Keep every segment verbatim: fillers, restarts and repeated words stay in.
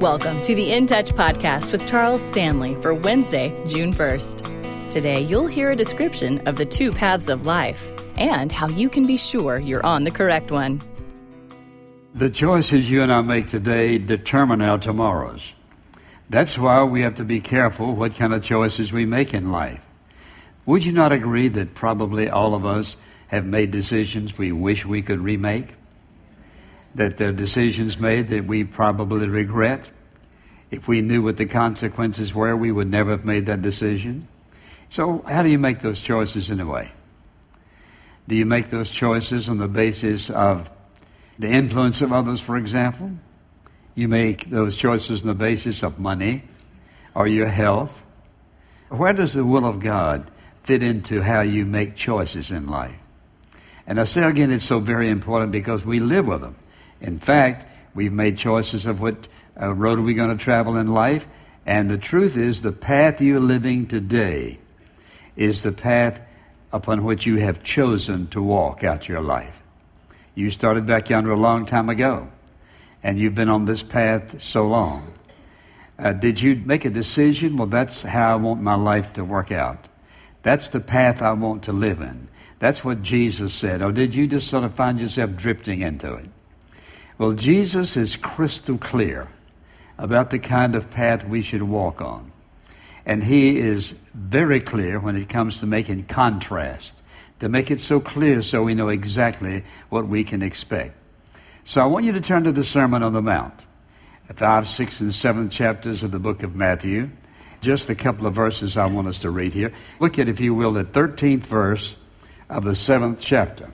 Welcome to the In Touch podcast with Charles Stanley for Wednesday, June first. Today, you'll hear a description of the two paths of life and how you can be sure you're on the correct one. The choices you and I make today determine our tomorrows. That's why we have to be careful what kind of choices we make in life. Would you not agree that probably all of us have made decisions we wish we could remake? That there are decisions made that we probably regret? If we knew what the consequences were, we would never have made that decision. So how do you make those choices anyway? Do you make those choices on the basis of the influence of others, for example? You make those choices on the basis of money or your health? Where does the will of God fit into how you make choices in life? And I say again, it's so very important because we live with them. In fact, we've made choices of what uh, road are we going to travel in life. And the truth is, the path you're living today is the path upon which you have chosen to walk out your life. You started back yonder a long time ago, and you've been on this path so long. Uh, did you make a decision? Well, that's how I want my life to work out. That's the path I want to live in. That's what Jesus said. Or did you just sort of find yourself drifting into it? Well, Jesus is crystal clear about the kind of path we should walk on. And he is very clear when it comes to making contrast, to make it so clear so we know exactly what we can expect. So I want you to turn to the Sermon on the Mount, five, six, and seven chapters of the book of Matthew. Just a couple of verses I want us to read here. Look at, if you will, the thirteenth verse of the seventh chapter.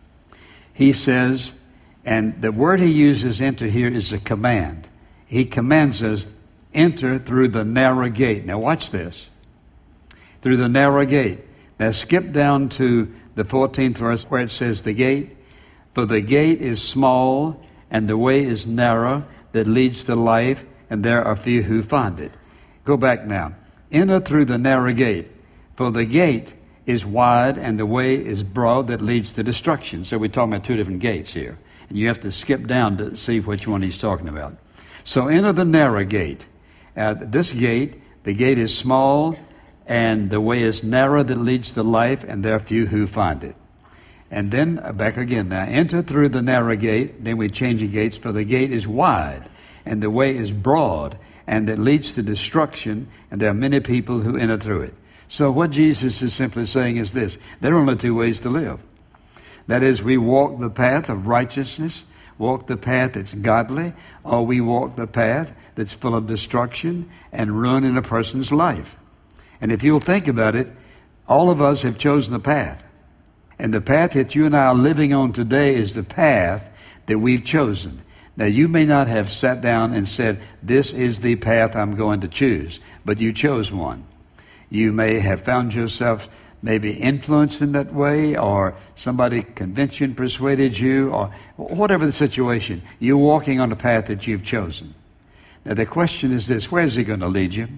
He says, and the word he uses, enter, here is a command. He commands us, enter through the narrow gate. Now watch this. Through the narrow gate. Now skip down to the fourteenth verse where it says the gate. For the gate is small and the way is narrow that leads to life, and there are few who find it. Go back now. Enter through the narrow gate. For the gate is wide and the way is broad that leads to destruction. So we're talking about two different gates here. And you have to skip down to see which one he's talking about. So enter the narrow gate. Uh, this gate, the gate is small and the way is narrow that leads to life, and there are few who find it. And then uh, back again now. Enter through the narrow gate. Then we change the gates. For the gate is wide and the way is broad and that leads to destruction, and there are many people who enter through it. So what Jesus is simply saying is this: there are only two ways to live. That is, we walk the path of righteousness, walk the path that's godly, or we walk the path that's full of destruction and ruin in a person's life. And if you'll think about it, all of us have chosen a path. And the path that you and I are living on today is the path that we've chosen. Now, you may not have sat down and said, this is the path I'm going to choose, but you chose one. You may have found yourself maybe influenced in that way, or somebody convinced you and persuaded you, or whatever the situation. You're walking on the path that you've chosen. Now the question is this: where is he going to lead you?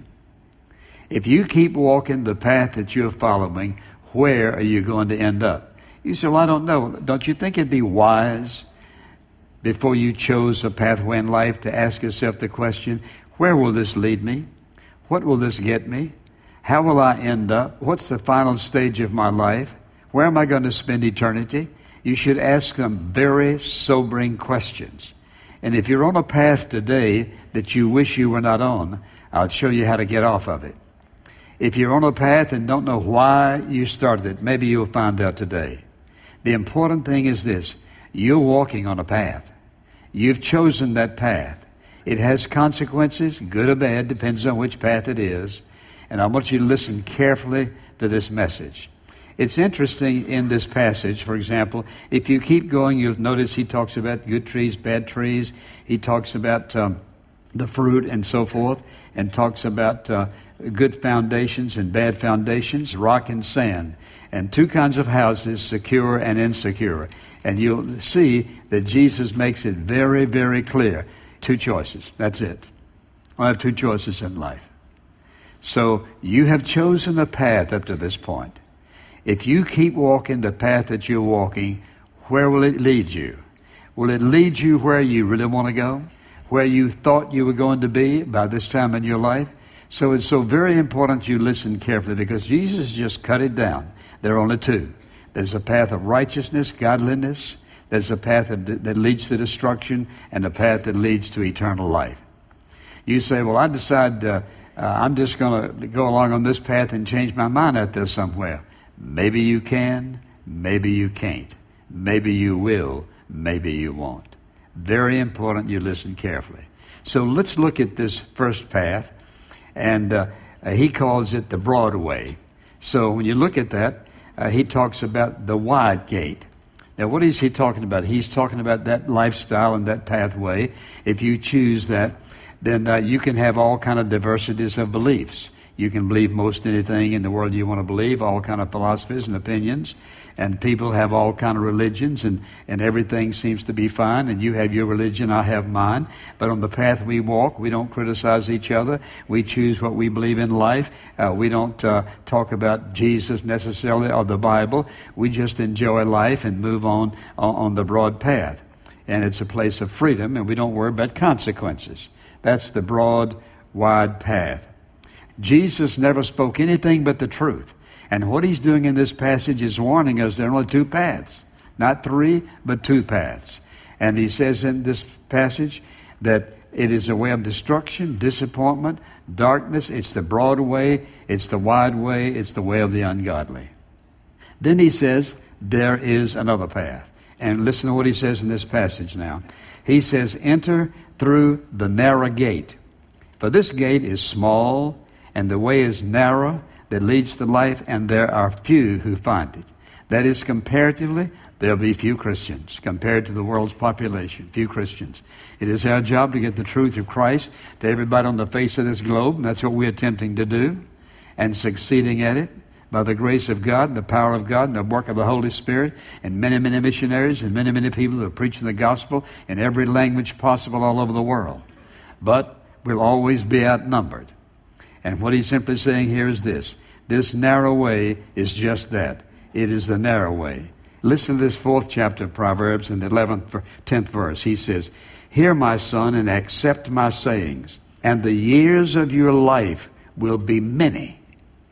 If you keep walking the path that you're following, where are you going to end up? You say, well, I don't know. Don't you think it'd be wise, before you chose a pathway in life, to ask yourself the question, where will this lead me? What will this get me? How will I end up? What's the final stage of my life? Where am I going to spend eternity? You should ask them very sobering questions. And if you're on a path today that you wish you were not on, I'll show you how to get off of it. If you're on a path and don't know why you started it, maybe you'll find out today. The important thing is this: you're walking on a path. You've chosen that path. It has consequences, good or bad, depends on which path it is. And I want you to listen carefully to this message. It's interesting in this passage, for example, if you keep going, you'll notice he talks about good trees, bad trees. He talks about um, the fruit and so forth, and talks about uh, good foundations and bad foundations, rock and sand, and two kinds of houses, secure and insecure. And you'll see that Jesus makes it very, very clear. Two choices. That's it. I have two choices in life. So you have chosen a path up to this point. If you keep walking the path that you're walking, where will it lead you? Will it lead you where you really want to go? where you thought you were going to be by this time in your life. So it's so very important you listen carefully, because Jesus just cut it down. There are only two. There's a path of righteousness, godliness. There's a path of, that leads to destruction, and a path that leads to eternal life. You say, well, I decide uh, uh, I'm just going to go along on this path and change my mind out there somewhere. Maybe you can, maybe you can't. Maybe you will, maybe you won't. Very important you listen carefully. So let's look at this first path, and uh, uh, he calls it the broad way. So when you look at that, uh, he talks about the wide gate. Now, what is he talking about? He's talking about that lifestyle and that pathway. If you choose that, then uh, you can have all kind of diversities of beliefs. You can believe most anything in the world you want to believe, all kind of philosophies and opinions. And people have all kind of religions, and, and everything seems to be fine. And you have your religion, I have mine. But on the path we walk, we don't criticize each other. We choose what we believe in life. Uh, we don't uh, talk about Jesus necessarily or the Bible. We just enjoy life and move on, on on the broad path. And it's a place of freedom, and we don't worry about consequences. That's the broad, wide path. Jesus never spoke anything but the truth. And what he's doing in this passage is warning us there are only two paths. Not three, but two paths. And he says in this passage that it is a way of destruction, disappointment, darkness. It's the broad way, it's the wide way, it's the way of the ungodly. Then he says there is another path. And listen to what he says in this passage now. He says, enter through the narrow gate. For this gate is small, and the way is narrow that leads to life, and there are few who find it. That is, comparatively, there'll be few Christians compared to the world's population, few Christians. It is our job to get the truth of Christ to everybody on the face of this globe, and that's what we're attempting to do, and succeeding at it by the grace of God, the power of God, and the work of the Holy Spirit, and many, many missionaries, and many, many people who are preaching the gospel in every language possible all over the world. But we'll always be outnumbered. And what he's simply saying here is this. This narrow way is just that. It is the narrow way. Listen to this fourth chapter of Proverbs in the eleventh, tenth verse. He says, hear, my son, and accept my sayings, and the years of your life will be many.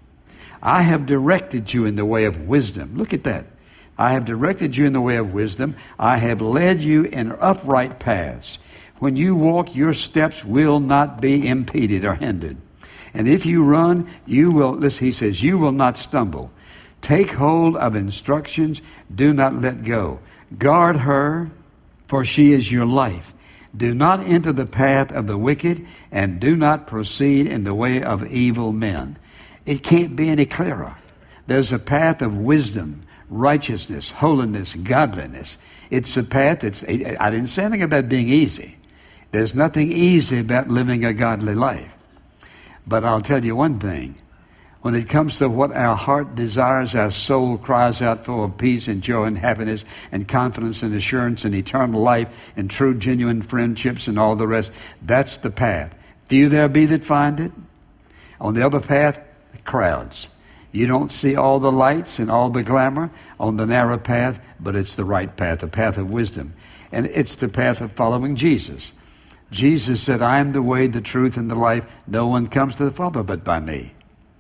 I have directed you in the way of wisdom. Look at that. I have directed you in the way of wisdom. I have led you in upright paths. When you walk, your steps will not be impeded or hindered. And if you run, you will, listen, he says, you will not stumble. Take hold of instructions. Do not let go. Guard her, for she is your life. Do not enter the path of the wicked, and do not proceed in the way of evil men. It can't be any clearer. There's a path of wisdom, righteousness, holiness, godliness. It's a path that's, I didn't say anything about being easy. There's nothing easy about living a godly life. But I'll tell you one thing. When it comes to what our heart desires, our soul cries out for peace and joy and happiness and confidence and assurance and eternal life and true, genuine friendships and all the rest, that's the path. Few there be that find it. On the other path, crowds. You don't see all the lights and all the glamour on the narrow path, but it's the right path, the path of wisdom. And it's the path of following Jesus. Jesus said, I am the way, the truth, and the life. No one comes to the Father but by me.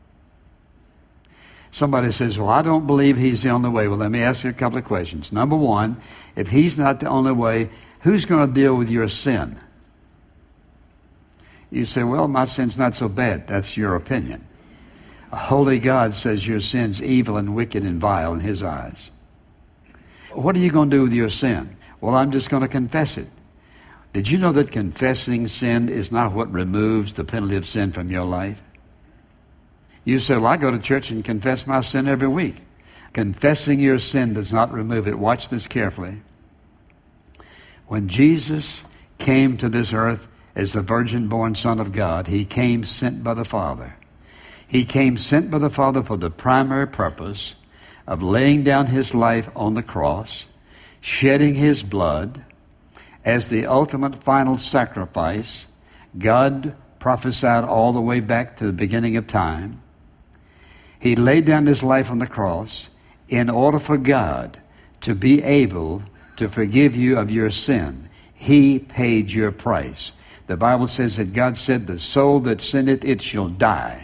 Somebody says, well, I don't believe he's the only way. Well, let me ask you a couple of questions. Number one, if he's not the only way, who's going to deal with your sin? You say, well, my sin's not so bad. That's your opinion. A holy God says your sin's evil and wicked and vile in his eyes. What are you going to do with your sin? Well, I'm just going to confess it. Did you know that confessing sin is not what removes the penalty of sin from your life? You say, well, I go to church and confess my sin every week. Confessing your sin does not remove it. Watch this carefully. When Jesus came to this earth as the virgin-born Son of God, he came sent by the Father. He came sent by the Father for the primary purpose of laying down his life on the cross, shedding his blood, as the ultimate final sacrifice. God prophesied all the way back to the beginning of time. He laid down his life on the cross in order for God to be able to forgive you of your sin. He paid your price. The Bible says that God said, the soul that sinneth, it shall die.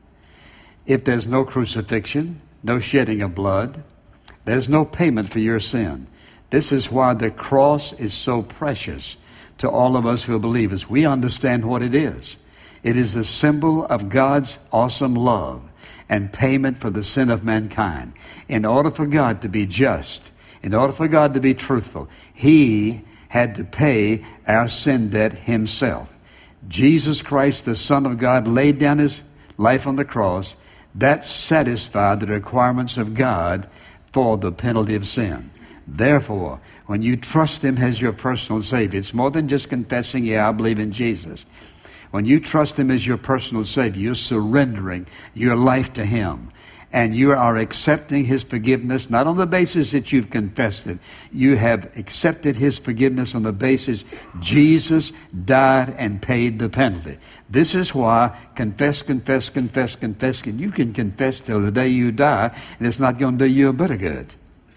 If there's no crucifixion, no shedding of blood, there's no payment for your sin. This is why the cross is so precious to all of us who are believers. We understand what it is. It is a symbol of God's awesome love and payment for the sin of mankind. In order for God to be just, in order for God to be truthful, He had to pay our sin debt Himself. Jesus Christ, the Son of God, laid down His life on the cross. That satisfied the requirements of God for the penalty of sin. Therefore, when you trust Him as your personal Savior, it's more than just confessing, yeah, I believe in Jesus. When you trust Him as your personal Savior, you're surrendering your life to Him. And you are accepting His forgiveness, not on the basis that you've confessed it. You have accepted His forgiveness on the basis Jesus died and paid the penalty. This is why confess, confess, confess, confess. And you can confess till the day you die, and it's not going to do you a bit of good.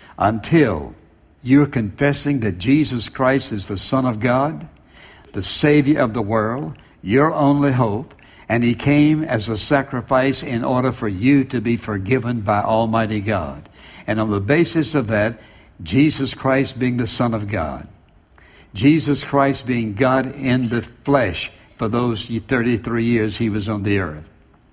Until you're confessing that Jesus Christ is the Son of God, the Savior of the world, your only hope, and He came as a sacrifice in order for you to be forgiven by Almighty God. And on the basis of that, Jesus Christ being the Son of God, Jesus Christ being God in the flesh for those thirty-three years He was on the earth.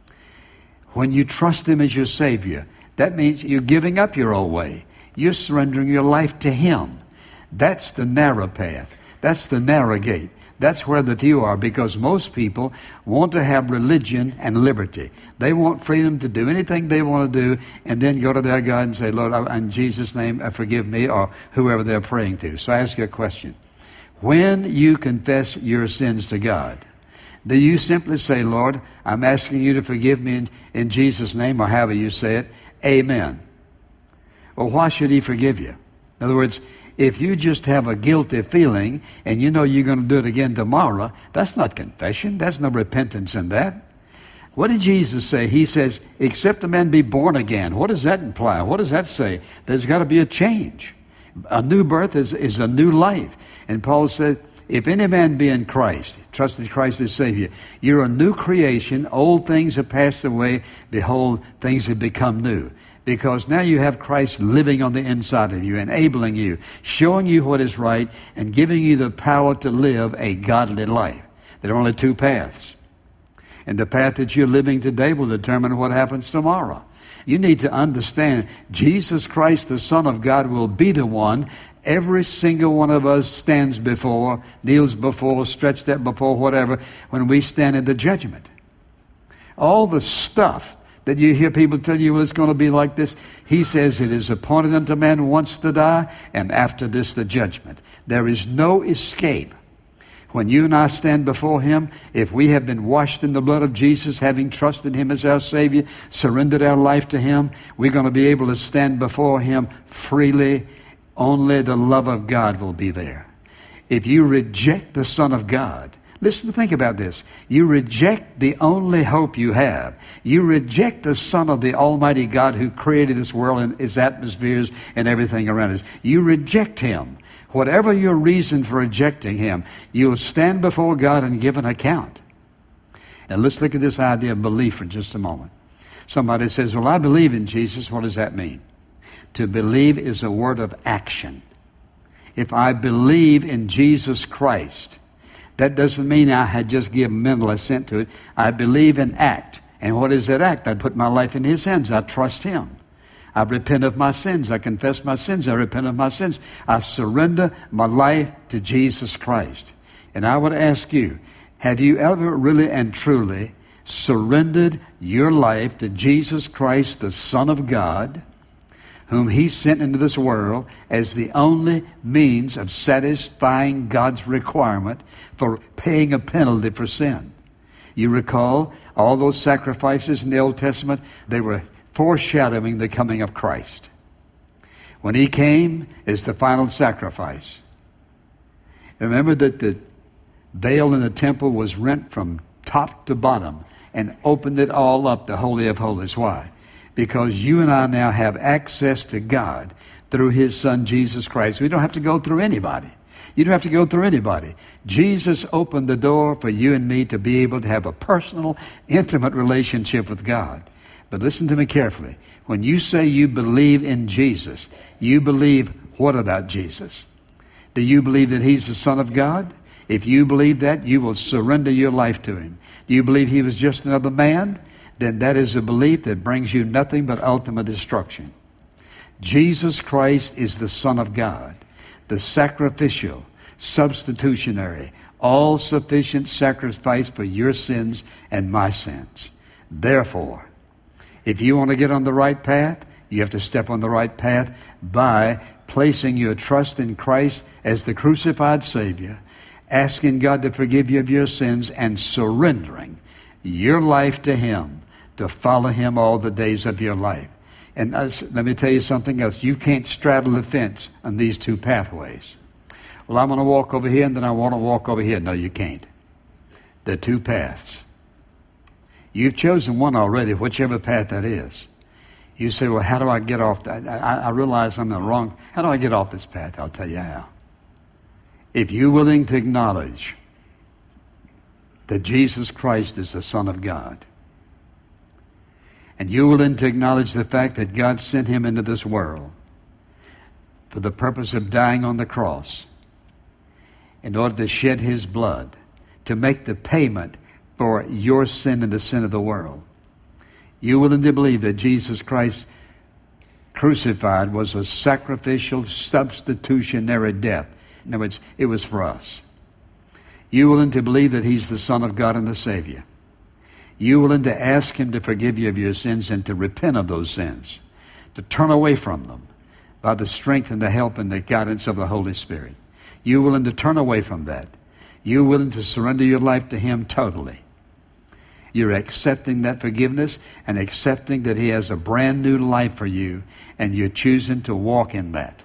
When you trust Him as your Savior, that means you're giving up your old way. You're surrendering your life to Him. That's the narrow path. That's the narrow gate. That's where the few are, because most people want to have religion and liberty. They want freedom to do anything they want to do and then go to their God and say, Lord, in Jesus' name, forgive me, or whoever they're praying to. So I ask you a question. When you confess your sins to God, do you simply say, Lord, I'm asking you to forgive me in, in Jesus' name, or however you say it, amen? Well, why should He forgive you? In other words, if you just have a guilty feeling and you know you're going to do it again tomorrow, that's not confession. There's no repentance in that. What did Jesus say? He says, except a man be born again. What does that imply? What does that say? There's got to be a change. A new birth is, is a new life. And Paul said, if any man be in Christ, trusted Christ as Savior, you're a new creation. Old things have passed away. Behold, things have become new. Because now you have Christ living on the inside of you, enabling you, showing you what is right, and giving you the power to live a godly life. There are only two paths. And the path that you're living today will determine what happens tomorrow. You need to understand Jesus Christ, the Son of God, will be the one every single one of us stands before, kneels before, stretched out before, whatever, when we stand in the judgment. All the stuff that you hear people tell you, well, it's going to be like this. He says it is appointed unto man once to die, and after this the judgment. There is no escape. When you and I stand before Him, if we have been washed in the blood of Jesus, having trusted Him as our Savior, surrendered our life to Him, we're going to be able to stand before Him freely. Only the love of God will be there. If you reject the Son of God, listen, think about this. You reject the only hope you have. You reject the Son of the Almighty God who created this world and its atmospheres and everything around us. You reject Him. Whatever your reason for rejecting Him, you'll stand before God and give an account. And let's look at this idea of belief for just a moment. Somebody says, well, I believe in Jesus. What does that mean? To believe is a word of action. If I believe in Jesus Christ, that doesn't mean I had just given mental assent to it. I believe in act. And what is that act? I put my life in His hands. I trust Him. I repent of my sins. I confess my sins. I repent of my sins. I surrender my life to Jesus Christ. And I would ask you, have you ever really and truly surrendered your life to Jesus Christ, the Son of God, whom He sent into this world as the only means of satisfying God's requirement for paying a penalty for sin? You recall all those sacrifices in the Old Testament, they were foreshadowing the coming of Christ. When He came as the final sacrifice, remember that the veil in the temple was rent from top to bottom and opened it all up, the Holy of Holies. Why? Because you and I now have access to God through His Son, Jesus Christ. We don't have to go through anybody. You don't have to go through anybody. Jesus opened the door for you and me to be able to have a personal, intimate relationship with God. But listen to me carefully. When you say you believe in Jesus, you believe what about Jesus? Do you believe that He's the Son of God? If you believe that, you will surrender your life to Him. Do you believe He was just another man? Then that is a belief that brings you nothing but ultimate destruction. Jesus Christ is the Son of God, the sacrificial, substitutionary, all-sufficient sacrifice for your sins and my sins. Therefore, if you want to get on the right path, you have to step on the right path by placing your trust in Christ as the crucified Savior, asking God to forgive you of your sins, and surrendering your life to Him to follow Him all the days of your life. And uh, let me tell you something else. You can't straddle the fence on these two pathways. Well, I'm going to walk over here and then I want to walk over here. No, you can't. There are two paths. You've chosen one already, whichever path that is. You say, well, how do I get off that? I, I realize I'm in the wrong. How do I get off this path? I'll tell you how. If you're willing to acknowledge that Jesus Christ is the Son of God, and you're willing to acknowledge the fact that God sent Him into this world for the purpose of dying on the cross in order to shed His blood, to make the payment for your sin and the sin of the world. You're willing to believe that Jesus Christ crucified was a sacrificial, substitutionary death. In other words, it was for us. You're willing to believe that He's the Son of God and the Savior. You're willing to ask Him to forgive you of your sins and to repent of those sins, to turn away from them by the strength and the help and the guidance of the Holy Spirit. You're willing to turn away from that. You're willing to surrender your life to Him totally. You're accepting that forgiveness and accepting that He has a brand new life for you, and you're choosing to walk in that.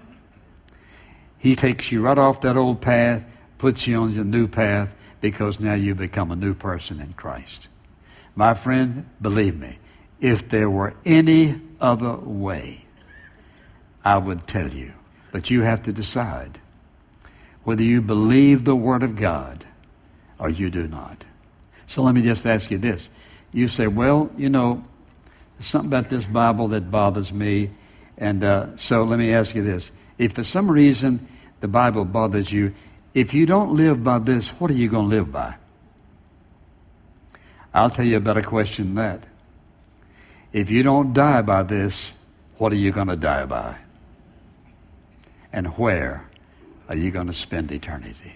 He takes you right off that old path, puts you on your new path, because now you become a new person in Christ. My friend, believe me, if there were any other way, I would tell you. But you have to decide whether you believe the Word of God or you do not. So let me just ask you this. You say, well, you know, there's something about this Bible that bothers me. And uh, so let me ask you this. If for some reason the Bible bothers you, if you don't live by this, what are you going to live by? I'll tell you a better question than that. If you don't die by this, what are you going to die by? And where are you going to spend eternity?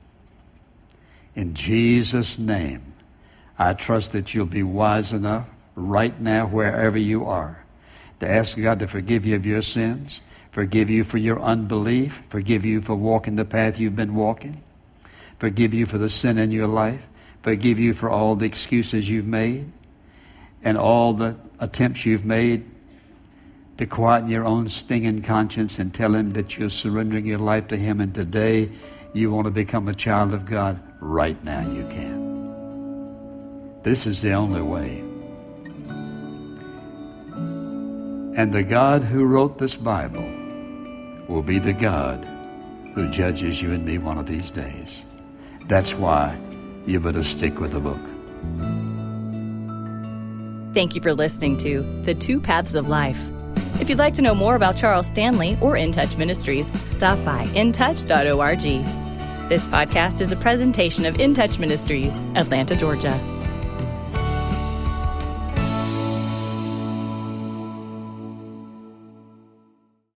In Jesus' name, I trust that you'll be wise enough right now, wherever you are, to ask God to forgive you of your sins, forgive you for your unbelief, forgive you for walking the path you've been walking, forgive you for the sin in your life, forgive you for all the excuses you've made and all the attempts you've made to quieten your own stinging conscience and tell Him that you're surrendering your life to Him, and today you want to become a child of God. Right now you can. This is the only way. And the God who wrote this Bible will be the God who judges you and me one of these days. That's why you better stick with the book. Thank you for listening to The Two Paths of Life. If you'd like to know more about Charles Stanley or In Touch Ministries, stop by in touch dot org. This podcast is a presentation of In Touch Ministries, Atlanta, Georgia.